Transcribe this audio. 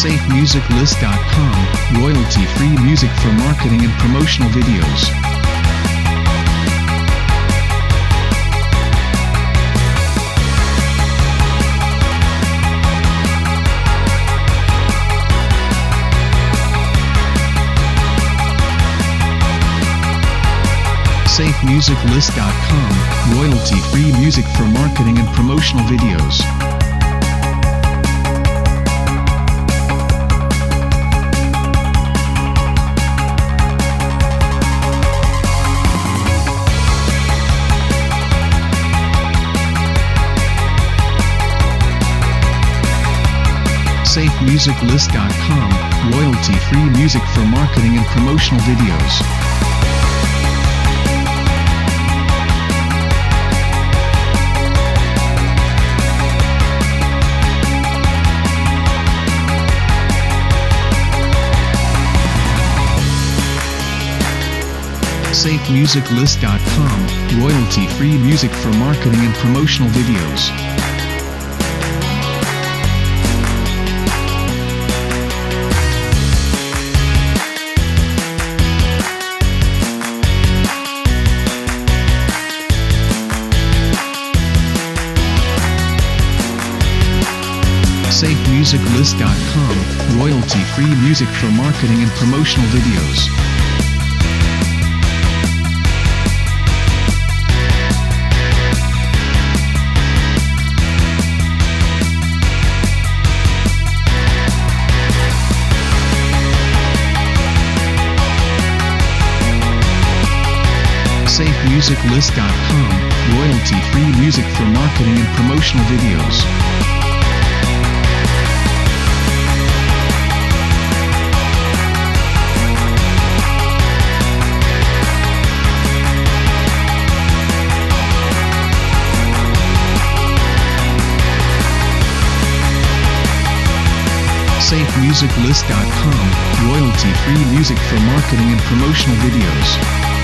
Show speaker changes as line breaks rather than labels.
SafeMusicList.com, royalty-free music for marketing and promotional videos. SafeMusicList.com, royalty-free music for marketing and promotional videos. SafeMusicList.com, royalty-free music for marketing and promotional videos. SafeMusicList.com, royalty-free music for marketing and promotional videos. SafeMusicList.com, royalty-free music for marketing and promotional videos. SafeMusicList.com, royalty-free music for marketing and promotional videos. SafeMusicList.com, royalty-free music for marketing and promotional videos.